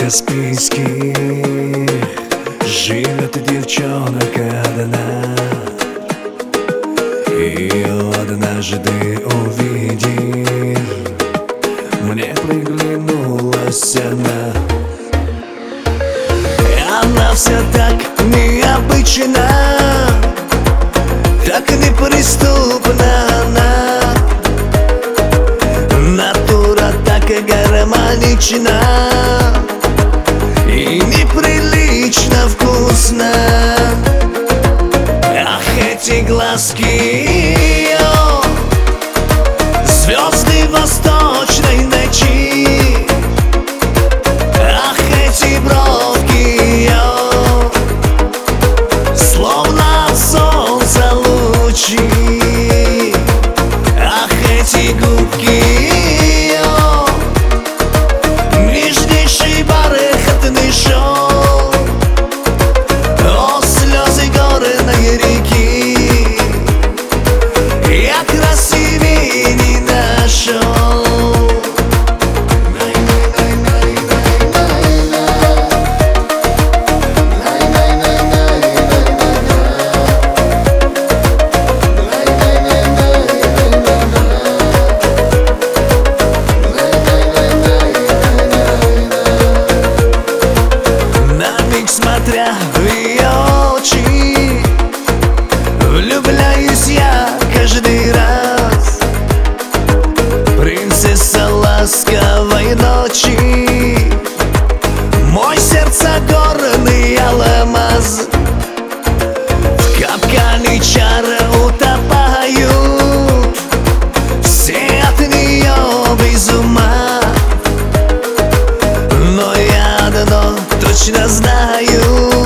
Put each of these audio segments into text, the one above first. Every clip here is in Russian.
Каспийских живет девчонка одна. Ее однажды увидев, мне приглянулась она. Она вся так необычна, так неприступна она. Натура так гармонична и неприлично вкусно. Ах, эти глазки ее, звезды восточной ночи. Ах, эти бровки ее, словно от солнца лучи. Ах, эти губки ее, нежнейший бархатный шелк. О, слезы горной реки, я красивее не нашел. Смотря в ее очи, влюбляюсь я каждый раз. Принцесса ласковой ночи, мой сердце горный алмаз. В капкане чар утопают, все от нее без ума. Но я одно точно знаю: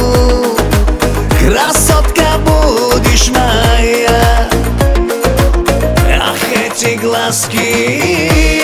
красотка будешь моя. Ах, эти глазки